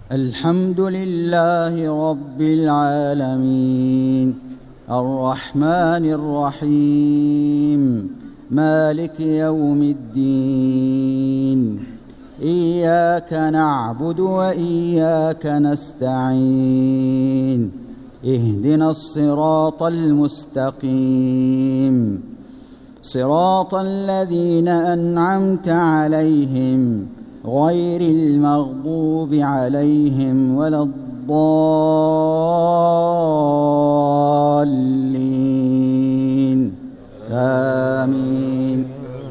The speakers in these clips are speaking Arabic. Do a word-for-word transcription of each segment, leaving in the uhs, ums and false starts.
الحمد لله رب العالمين الرحمن الرحيم مالك يوم الدين إياك نعبد وإياك نستعين اهدنا الصراط المستقيم صراط الذين أنعمت عليهم غير المغضوب عليهم ولا الضالين آمين.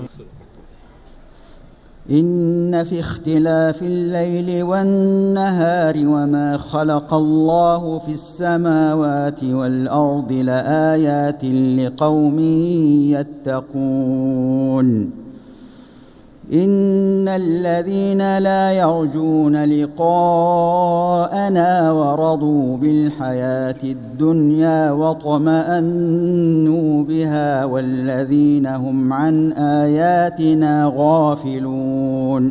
إن في اختلاف الليل والنهار وما خلق الله في السماوات والأرض لآيات لقوم يتقون. إن الذين لا يرجون لقاءنا ورضوا بالحياة الدنيا واطمأنوا بها والذين هم عن آياتنا غافلون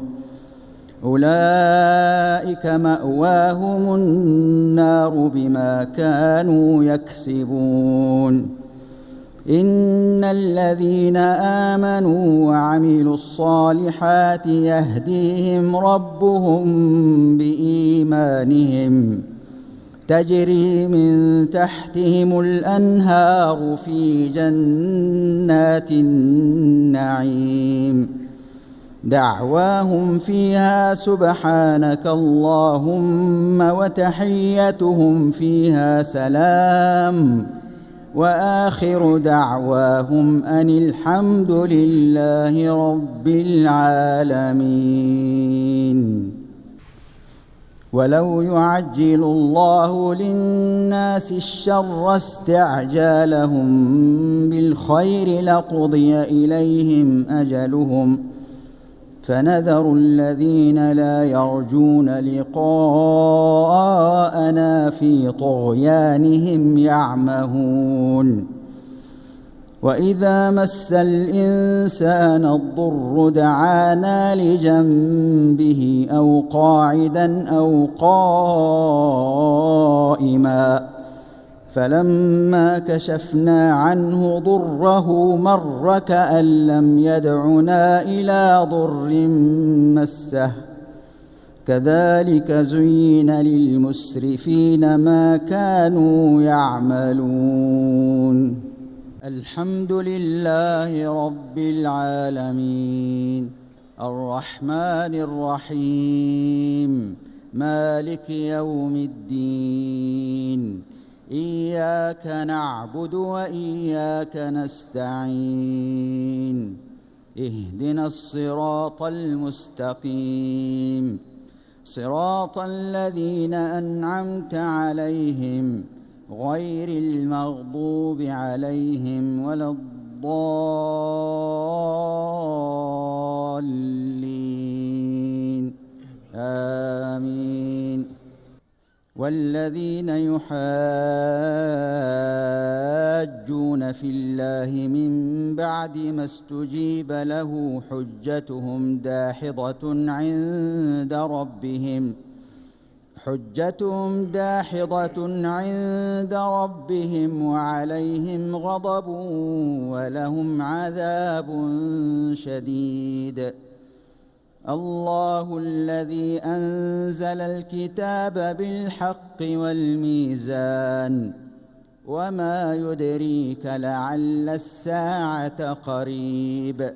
أولئك مأواهم النار بما كانوا يكسبون. إن الذين آمنوا وعملوا الصالحات يهديهم ربهم بإيمانهم تجري من تحتهم الأنهار في جنات النعيم دعواهم فيها سبحانك اللهم وتحيتهم فيها سلام وآخر دعواهم أن الحمد لله رب العالمين. ولو يعجل الله للناس الشر استعجالهم بالخير لقضي إليهم أجلهم فنذر الذين لا يرجون لقاءنا في طغيانهم يعمهون. وإذا مس الإنسان الضر دعانا لجنبه أو قاعدا أو قائما فلما كشفنا عنه ضره مر كأن لم يدعنا إلى ضر مسه كذلك زين للمسرفين ما كانوا يعملون. الحمد لله رب العالمين الرحمن الرحيم مالك يوم الدين إياك نعبد وإياك نستعين اهدنا الصراط المستقيم صراط الذين أنعمت عليهم غير المغضوب عليهم ولا الضالين آمين. والذين يحاجون في الله من بعد ما استجيب له حجتهم داحضة عند ربهم حجتهم داحضة عند ربهم وعليهم غضب ولهم عذاب شديد. الله الذي أنزل الكتاب بالحق والميزان وما يدريك لعل الساعة قريب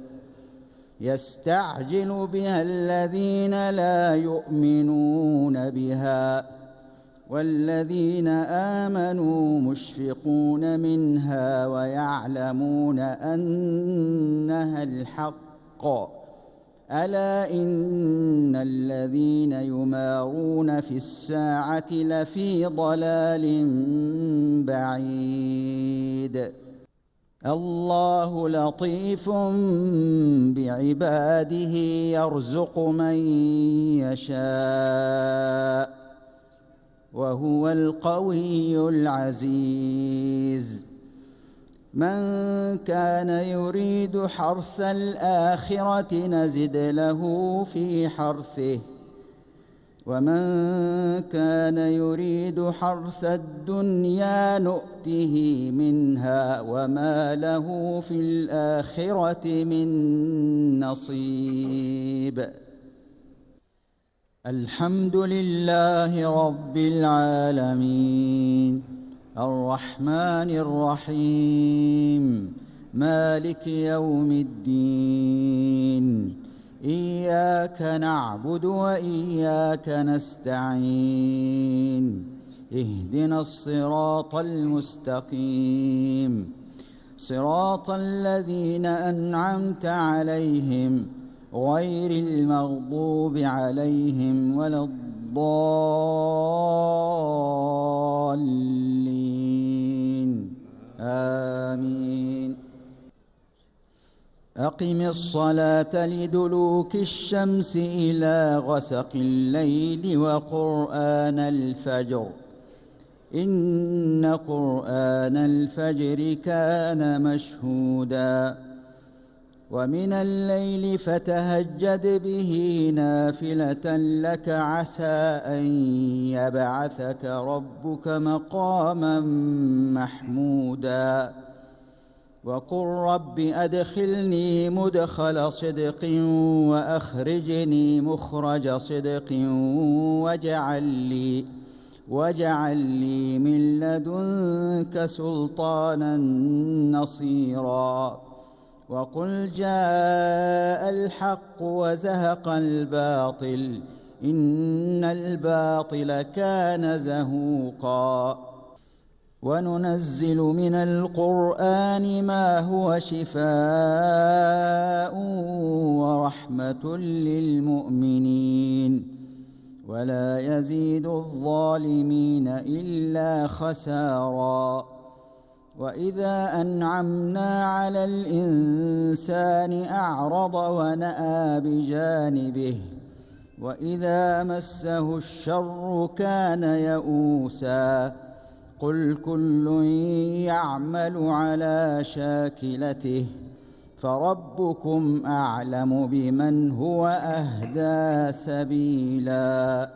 يستعجل بها الذين لا يؤمنون بها والذين آمنوا مشفقون منها ويعلمون أنها الحق ألا إن الذين يمارون في الساعة لفي ضلال بعيد. الله لطيف بعباده يرزق من يشاء وهو القوي العزيز. من كان يريد حرث الآخرة نزد له في حرثه ومن كان يريد حرث الدنيا نؤته منها وما له في الآخرة من نصيب. الحمد لله رب العالمين الرحمن الرحيم مالك يوم الدين إياك نعبد وإياك نستعين اهدنا الصراط المستقيم صراط الذين أنعمت عليهم غير المغضوب عليهم ولا الضالين آمين. أقم الصلاة لدلوك الشمس إلى غسق الليل وقرآن الفجر إن قرآن الفجر كان مشهودا ومن الليل فتهجد به نافلة لك عسى أن يبعثك ربك مقاما محمودا وقل رب أدخلني مدخل صدق وأخرجني مخرج صدق واجعل لي واجعل لي من لدنك سلطانا نصيرا وقل جاء الحق وزهق الباطل إن الباطل كان زهوقا وننزل من القرآن ما هو شفاء ورحمة للمؤمنين ولا يزيد الظالمين إلا خسارا وإذا أنعمنا على الإنسان أعرض ونأى بجانبه وإذا مسه الشر كان يئوسا قل كل يعمل على شاكلته فربكم أعلم بمن هو أهدى سبيلا.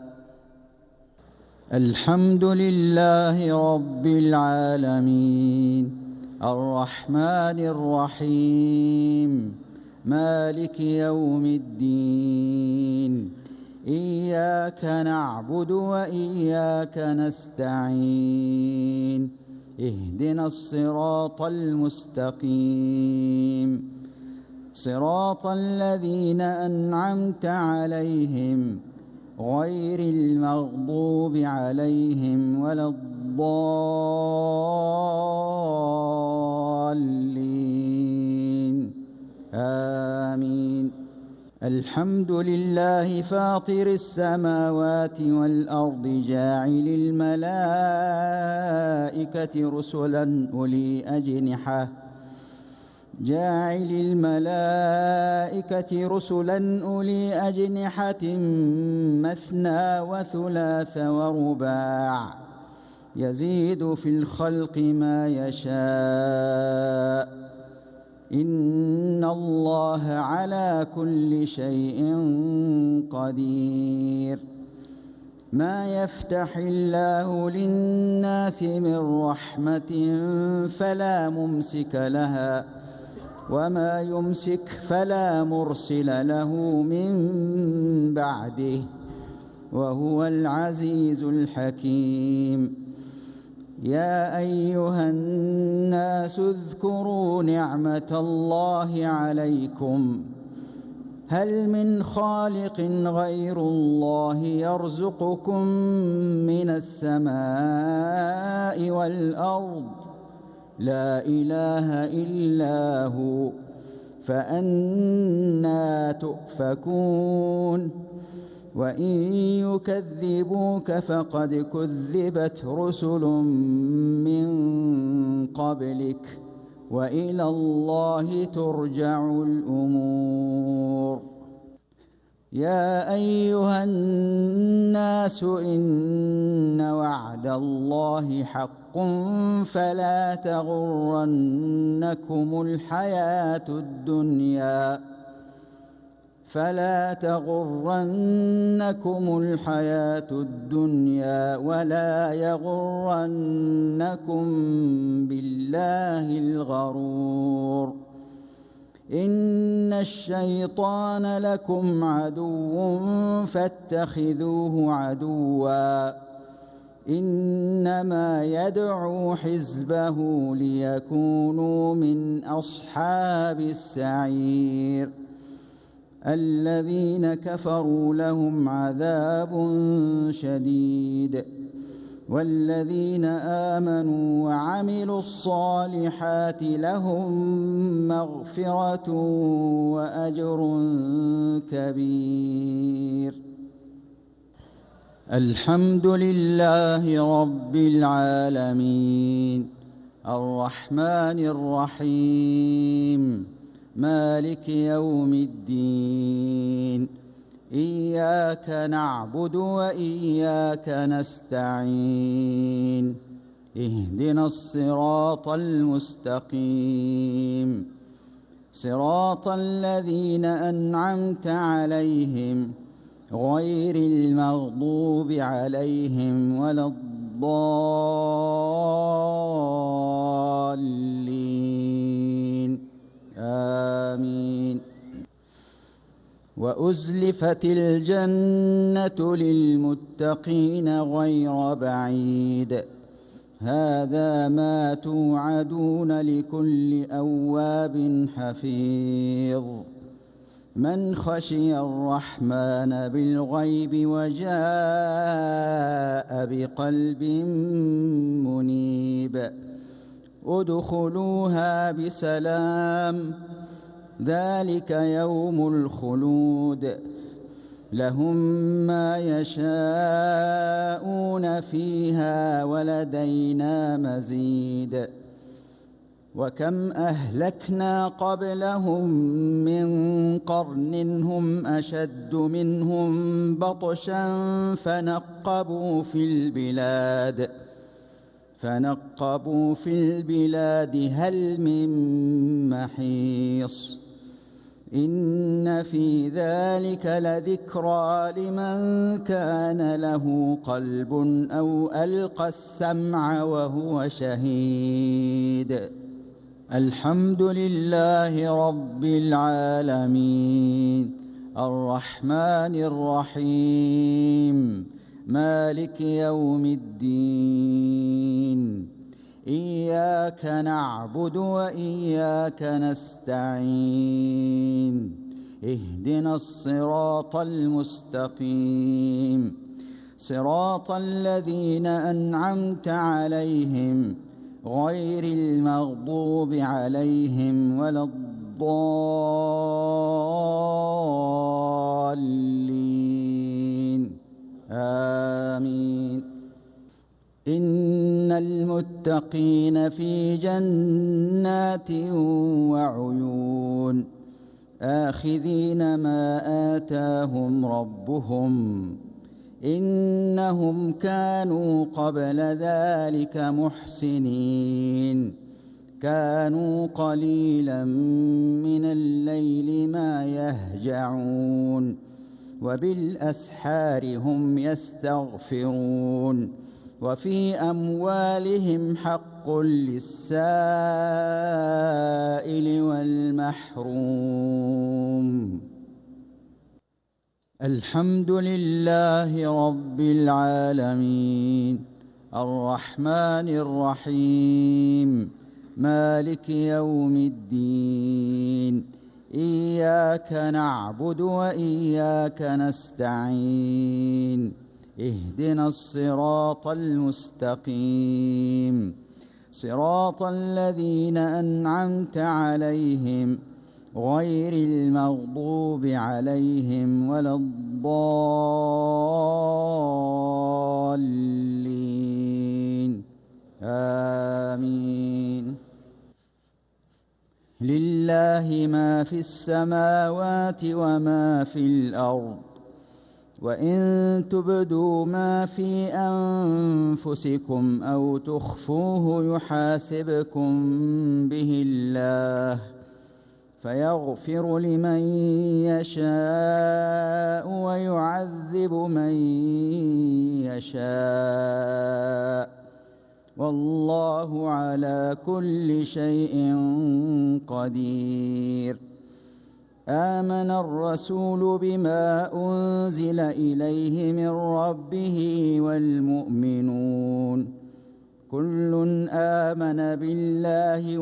الحمد لله رب العالمين الرحمن الرحيم مالك يوم الدين إياك نعبد وإياك نستعين اهدنا الصراط المستقيم صراط الذين أنعمت عليهم غير المغضوب عليهم ولا الضالين آمين. الحمد لله فاطر السماوات والأرض جاعل الملائكة رسلا أولي أجنحة جاعل الملائكة رسلا أولي أجنحة مثنى وثلاث ورباع يزيد في الخلق ما يشاء إن الله على كل شيء قدير. ما يفتح الله للناس من رحمة فلا ممسك لها وما يمسك فلا مرسل له من بعده وهو العزيز الحكيم. يا أيها الناس اذكروا نعمة الله عليكم هل من خالق غير الله يرزقكم من السماء والأرض لا إله إلا هو فأنى تؤفكون. وإن يكذبوك فقد كذبت رسل من قبلك وإلى الله ترجع الأمور. يا أيها الناس إن وعد الله حق فلا تغرنكم الحياة الدنيا فلا تغرنكم الحياة الدنيا ولا يغرنكم بالله الغرور إن الشيطان لكم عدو فاتخذوه عدوا إنما يدعو حزبه ليكونوا من أصحاب السعير الذين كفروا لهم عذاب شديد والذين آمنوا وعملوا الصالحات لهم مغفرة وأجر كبير. الحمد لله رب العالمين الرحمن الرحيم مالك يوم الدين إياك نعبد وإياك نستعين اهدنا الصراط المستقيم صراط الذين أنعمت عليهم غير المغضوب عليهم ولا الضالين آمين. وأزلفت الجنة للمتقين غير بعيد هذا ما توعدون لكل أواب حفيظ من خشي الرحمن بالغيب وجاء بقلب منيب ادخلوها بسلام ذلك يوم الخلود لهم ما يشاءون فيها ولدينا مزيد وكم أهلكنا قبلهم من قرن هم أشد منهم بطشا فنقبوا في البلاد فنقبوا في البلاد هل من محيص إن في ذلك لذكرى لمن كان له قلب أو ألقى السمع وهو شهيد. الحمد لله رب العالمين الرحمن الرحيم مالك يوم الدين إياك نعبد وإياك نستعين اهدنا الصراط المستقيم صراط الذين أنعمت عليهم غير المغضوب عليهم ولا الضالين آمين. إن المتقين في جنات وعيون آخذين ما آتاهم ربهم إنهم كانوا قبل ذلك محسنين كانوا قليلا من الليل ما يهجعون وبالأسحار هم يستغفرون وفي أموالهم حق للسائل والمحروم. الحمد لله رب العالمين الرحمن الرحيم مالك يوم الدين إياك نعبد وإياك نستعين اهدنا الصراط المستقيم صراط الذين أنعمت عليهم غير المغضوب عليهم ولا الضالين آمين. لله ما في السماوات وما في الأرض وإن تبدوا ما في أنفسكم أو تخفوه يحاسبكم به الله فيغفر لمن يشاء ويعذب من يشاء، والله على كل شيء قدير. آمن الرسول بما أنزل إليه من ربه والمؤمنون كل آمن بالله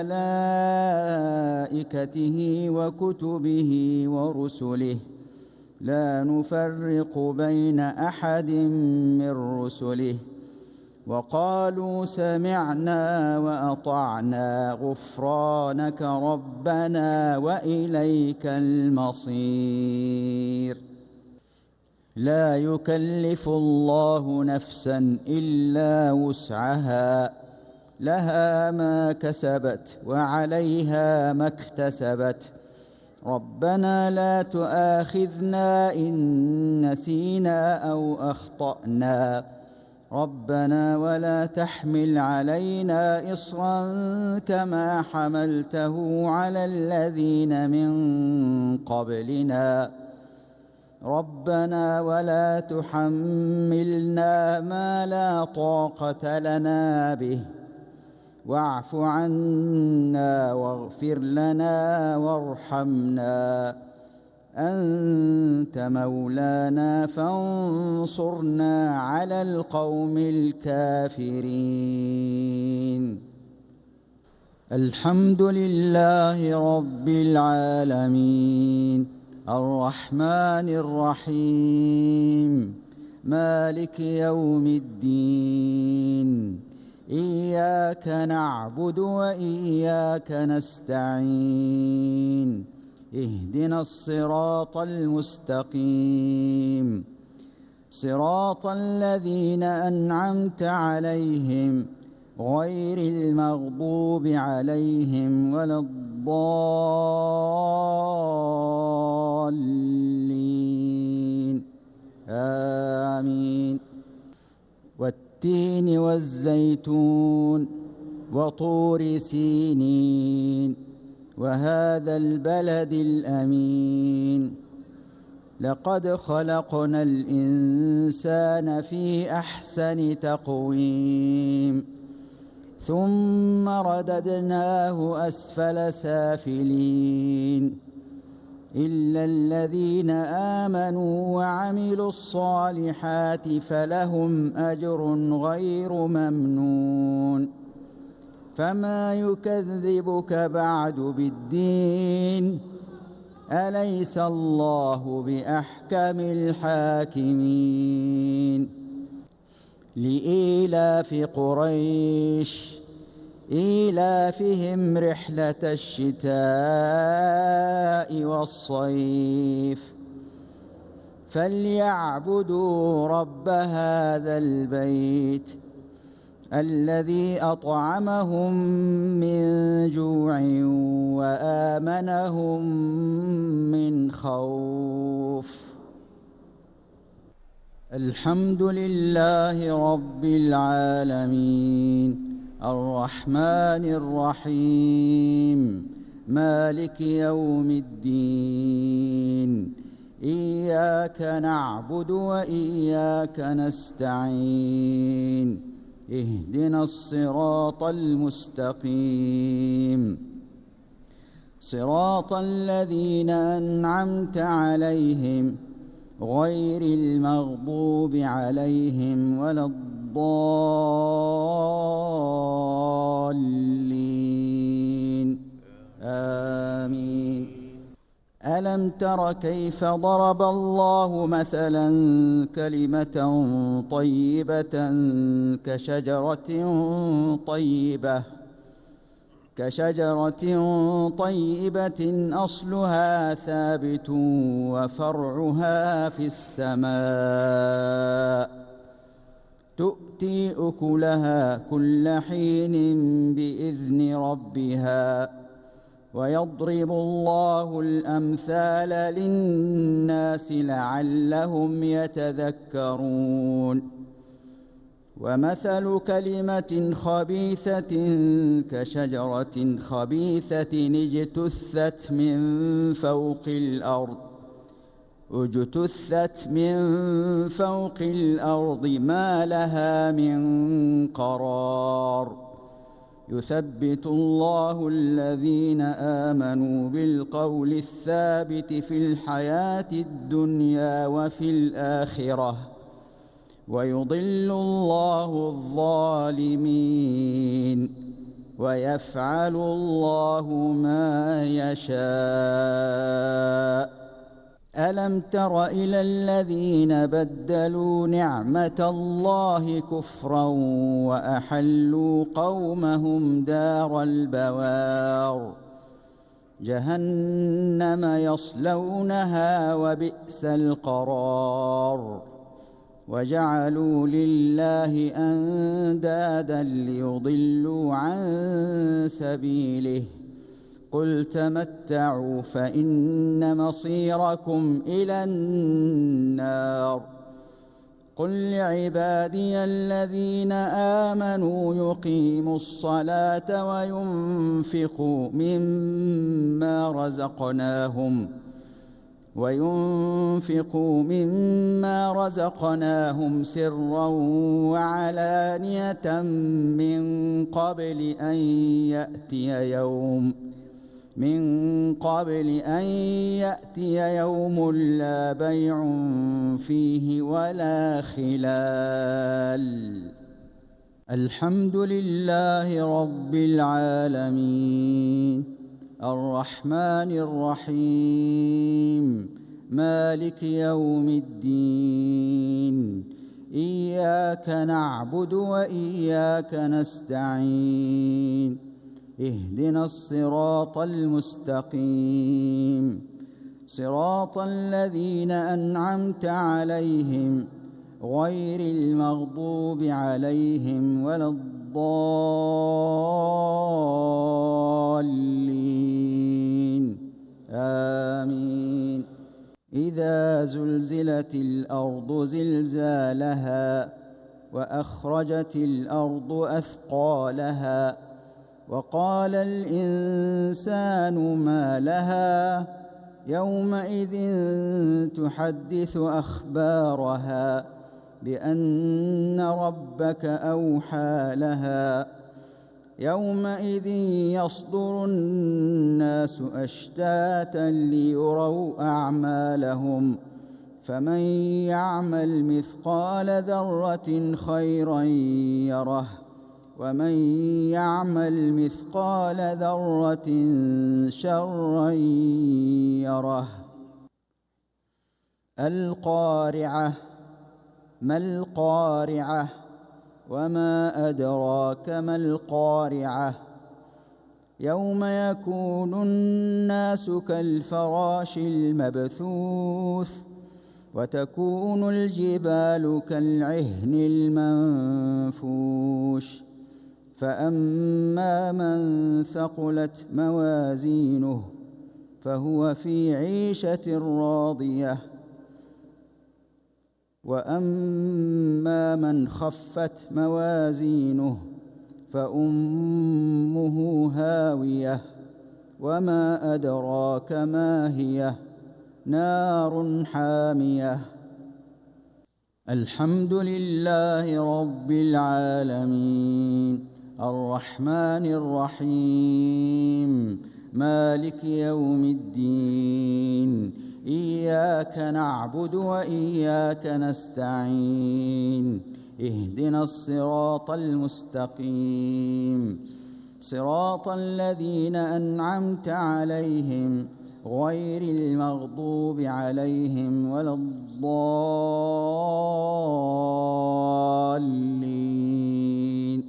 وملائكته وكتبه ورسله لا نفرق بين أحد من رسله وقالوا سمعنا وأطعنا غفرانك ربنا وإليك المصير. لا يكلف الله نفسا إلا وسعها، لها ما كسبت وعليها ما اكتسبت. ربنا لا تؤاخذنا إن نسينا أو أخطأنا، ربنا ولا تحمل علينا إصرا كما حملته على الذين من قبلنا، ربنا ولا تحملنا ما لا طاقة لنا به، واعف عنا واغفر لنا وارحمنا، أنت مولانا فانصرنا على القوم الكافرين. الحمد لله رب العالمين الرحمن الرحيم مالك يوم الدين، إياك نعبد وإياك نستعين، اهدنا الصراط المستقيم صراط الذين أنعمت عليهم غير المغضوب عليهم ولا الضالين آمين. والتين والزيتون وطور سينين وهذا البلد الأمين، لقد خلقنا الإنسان في أحسن تقويم ثم رددناه أسفل سافلين، إلا الذين آمنوا وعملوا الصالحات فلهم أجر غير ممنون. فما يكذبك بعد بالدين، أليس الله بأحكم الحاكمين. لإيلاف قريش إيلافهم رحلة الشتاء والصيف، فليعبدوا رب هذا البيت الذي أطعمهم من جوع وآمنهم من خوف. الحمد لله رب العالمين الرحمن الرحيم مالك يوم الدين، إياك نعبد وإياك نستعين، اهدنا الصراط المستقيم صراط الذين أنعمت عليهم غير المغضوب عليهم ولا الضالين آمين. ألم تر كيف ضرب الله مثلا كلمة طيبة كشجرة طيبة كشجرة طيبة أصلها ثابت وفرعها في السماء، تؤتي أكلها كل حين بإذن ربها، ويضرب الله الأمثال للناس لعلهم يتذكرون. ومثل كلمة خبيثة كشجرة خبيثة اجتثت من فوق الأرض اجتثت من فوق الأرض ما لها من قرار يثبت الله الذين آمنوا بالقول الثابت في الحياة الدنيا وفي الآخرة ويضل الله الظالمين ويفعل الله ما يشاء. ألم تر إلى الذين بدلوا نعمة الله كفرا وأحلوا قومهم دار البوار جهنم يصلونها وبئس القرار وجعلوا لله أندادا ليضلوا عن سبيله قل تمتعوا فإن مصيركم إلى النار قل لعبادي الذين آمنوا يقيموا الصلاة وينفقوا مما رزقناهم وينفقوا مما رزقناهم سرا وعلانية من قبل أن يأتي يوم من قبل أن يأتي يوم لا بيع فيه ولا خلال. الحمد لله رب العالمين الرحمن الرحيم مالك يوم الدين إياك نعبد وإياك نستعين اهدنا الصراط المستقيم صراط الذين أنعمت عليهم غير المغضوب عليهم ولا الضالين آمين. إذا زلزلت الأرض زلزالها وأخرجت الأرض أثقالها وقال الإنسان ما لها يومئذ تحدث أخبارها بأن ربك أوحى لها يومئذ يصدر الناس أشتاتا ليروا أعمالهم فمن يعمل مثقال ذرة خيرا يره ومن يعمل مثقال ذرة شرا يره. القارعة ما القارعة وما أدراك ما القارعة يوم يكون الناس كالفراش المبثوث وتكون الجبال كالعهن المنفوش فأما من ثقلت موازينه فهو في عيشة راضية وأما من خفت موازينه فأمه هاوية وما أدراك ما هي نار حامية. الحمد لله رب العالمين الرحمن الرحيم مالك يوم الدين إياك نعبد وإياك نستعين اهدنا الصراط المستقيم صراط الذين أنعمت عليهم غير المغضوب عليهم ولا الضالين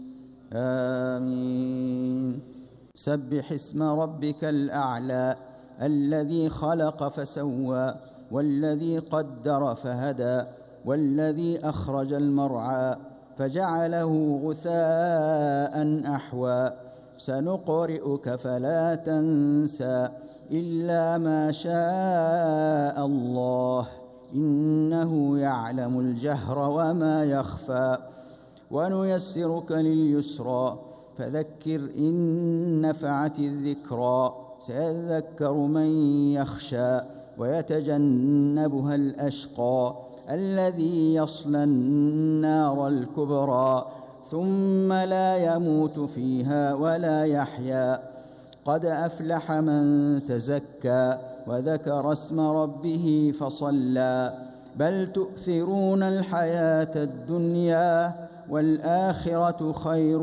آمين. سبح اسم ربك الأعلى الذي خلق فسوى والذي قدر فهدى والذي أخرج المرعى فجعله غثاء أحوى سنقرئك فلا تنسى إلا ما شاء الله إنه يعلم الجهر وما يخفى ونيسرك لليسرى فذكر إن نفعت الذكرى سيذكر من يخشى ويتجنبها الأشقى الذي يصلى النار الكبرى ثم لا يموت فيها ولا يحيا قد أفلح من تزكى وذكر اسم ربه فصلى بل تؤثرون الحياة الدنيا والآخرة خير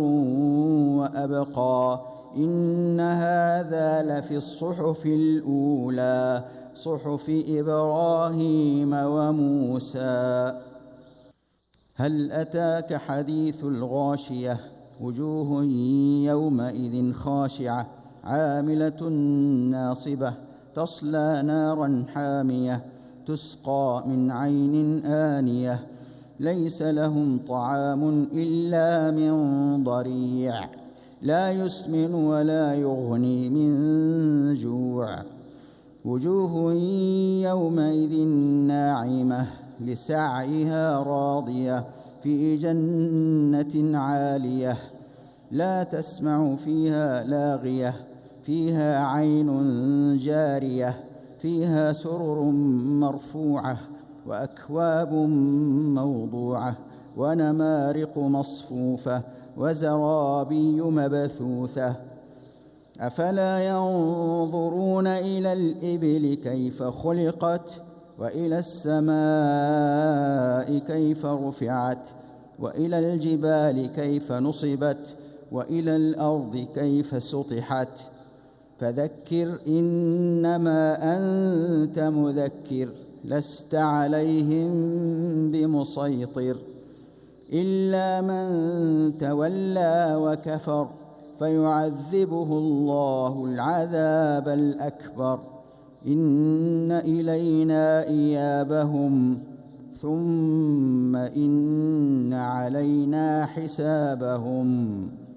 وأبقى إن هذا لفي الصحف الأولى صحف إبراهيم وموسى. هل أتاك حديث الغاشية وجوه يومئذ خاشعة عاملة ناصبة تصلى نارا حامية تسقى من عين آنية ليس لهم طعام إلا من ضريع لا يسمن ولا يغني من جوع وجوه يومئذ ناعمة لسعيها راضية في جنة عالية لا تسمع فيها لاغية فيها عين جارية فيها سرر مرفوعة وأكواب موضوعة ونمارق مصفوفة وزرابي مبثوثة أفلا ينظرون إلى الإبل كيف خلقت وإلى السماء كيف رفعت وإلى الجبال كيف نصبت وإلى الأرض كيف سطحت فذكر إنما أنت مذكر لست عليهم بمسيطر إلا من تولى وكفر فيعذبه الله العذاب الأكبر إن إلينا إيابهم ثم إن علينا حسابهم.